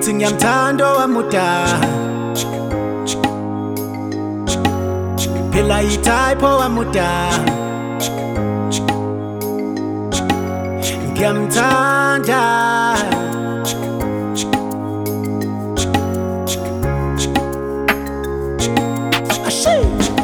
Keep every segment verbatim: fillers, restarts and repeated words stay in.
ngithi ngiyamthanda wamuda phela yi-type wamuda ngiyamthanda ashe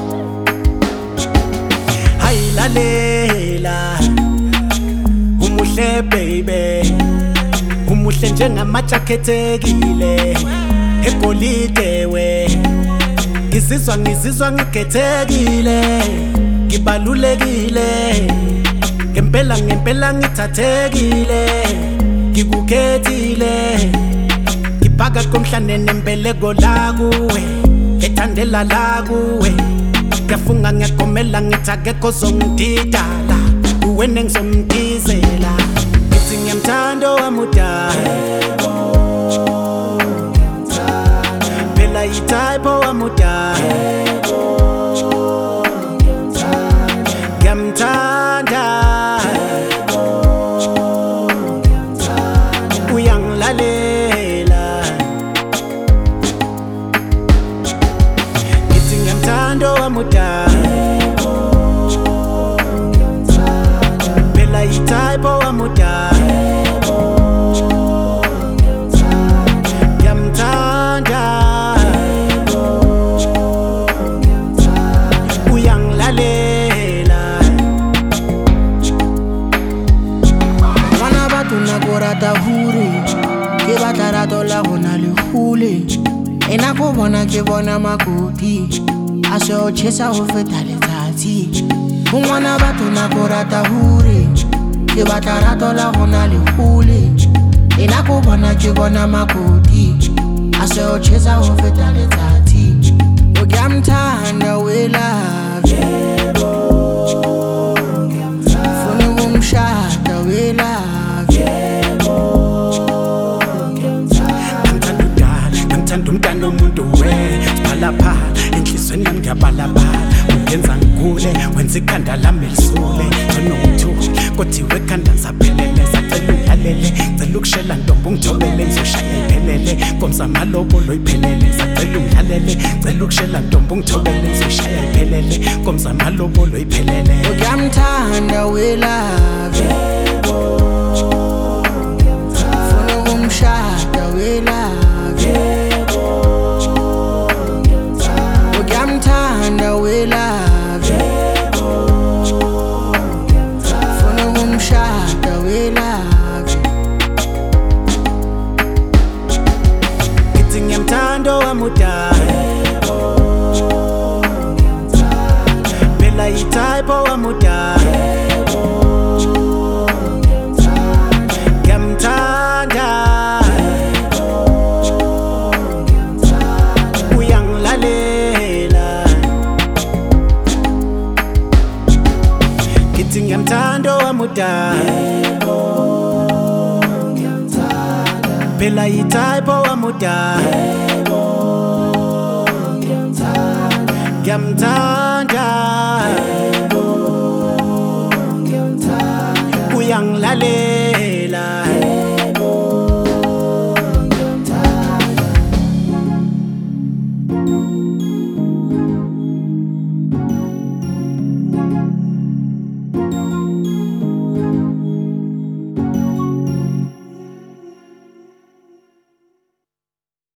hayilalela umuhle baby umuhle njengamajakhethekile egolide we ngizizwa ngizizwa ngikhethekile ngibalulekile ngempela ngempela ngithathekile ngikukhethile ngibhaka komhlane nembeleko la kuwe ethandela la kuwe ngiyafunga ngiyagomela ngithi akekho zongididala uwena engizomdizela ngithi ngiyamthanda wamuda phela yi-type wamuda ngiyamthanda uyangilalela ngithi ngiyamthanda wamuda phela yi-type wamuda ngiyamthanda uyangilalela Wana batho nako rata hure ke batla rato la gona le hule e nako bona ke bona makoti a se o chesa go feta letsatsi ngwana batho nako rata hure ke batla rato la gona le hule e nako bona ke bona makoti a se o chesa go feta letsatsi o ngiyamthanda we love yebo funa ukumshada we love yebo ngiyamthanda udala ngiyamthanda umntana omuntu we siphalaphala enhlizweni yami ngiyabalabala ungenza ngigule wenza ikhanda lami lisule nginomthuli kothiwe ekhanda ngisaphelele sacela ungilalele ngicela ukushela ntombi ungijobele ngizoshaya iphelele komzama lobolo iphelele sacela ungilalele ngicela ukushela ntombi ungijobele ngizoshaya iphelele komzama lobolo iphelele ngiyamthanda we love yebo funa ukumshada we love yebo ngiyamthanda we love yebo funa ukumshada we love ngithi ngiyamthanda wamuda phela yi-type wamuda ngiyamthanda uyangilalela ngithi ngiyamthanda wamuda phela yi-type wamuda ngiyamthanda uyangilalela